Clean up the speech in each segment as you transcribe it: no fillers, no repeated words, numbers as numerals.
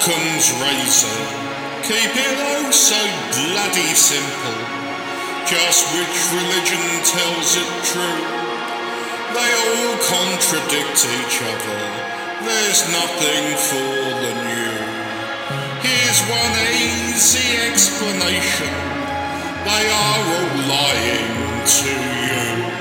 Occam's razor, keep it oh so bloody simple. Just which religion tells it true? They all contradict each other, there's nothing for the new. Here's one easy explanation, they are all lying to you.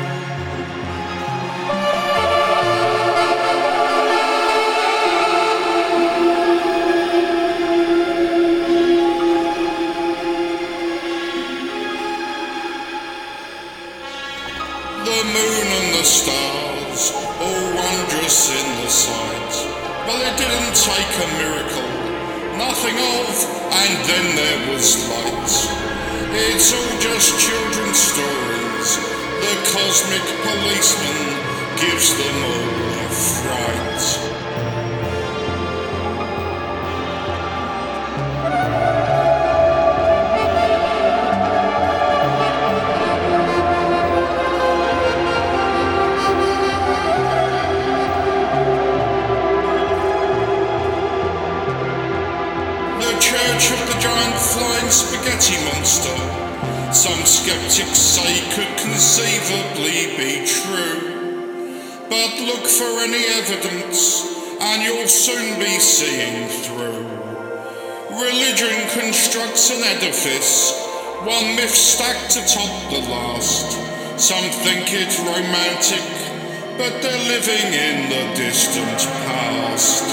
The moon and the stars, all wondrous in the sight, but it didn't take a miracle, nothing of, and then there was light. It's all just children's stories, the cosmic policeman gives them all a fright. Church of the giant flying spaghetti monster, some skeptics say could conceivably be true. But look for any evidence and you'll soon be seeing through. Religion constructs an edifice, one myth stacked atop the last. Some think it romantic, but they're living in the distant past.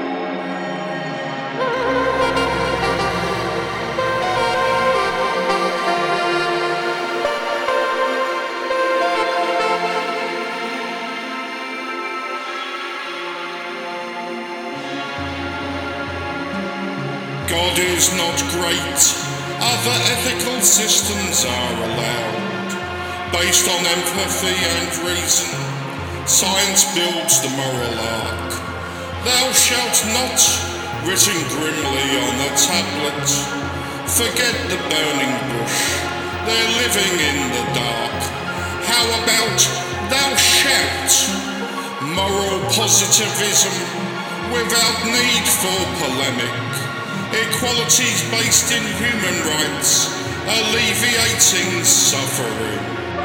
God is not great, other ethical systems are allowed. Based on empathy and reason, science builds the moral arc. Thou shalt not, written grimly on a tablet. Forget the burning bush, they're living in the dark. How about thou shalt? Moral positivism, without need for polemic. Equalities based in human rights, alleviating suffering.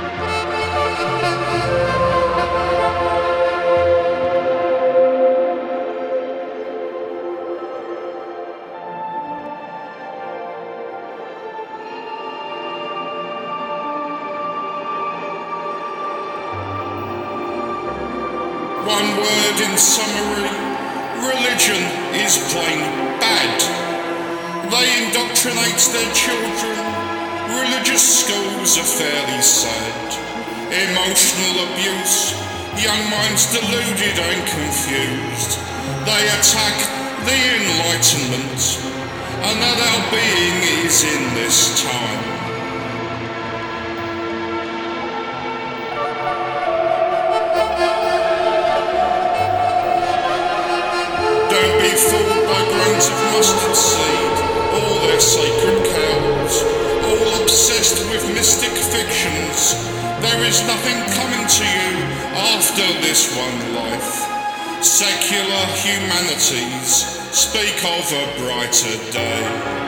One word in summary, religion is plain bad. They indoctrinate their children, religious schools are fairly sad. Emotional abuse, young minds deluded and confused. They attack the Enlightenment, and that our being is in this time. Don't be fooled by grains of mustard seed, all their sacred cows, all obsessed with mystic fictions. There is nothing coming to you after this one life. Secular humanities speak of a brighter day.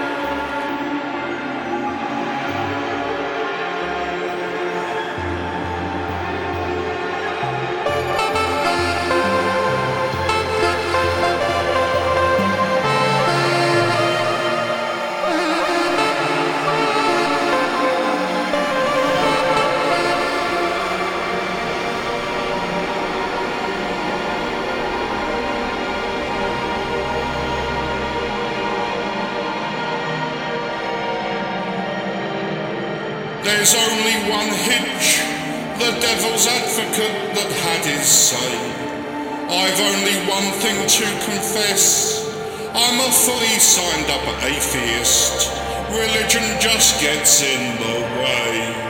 There's only one hitch, the devil's advocate that had his say. I've only one thing to confess, I'm a fully signed up atheist. Religion just gets in the way.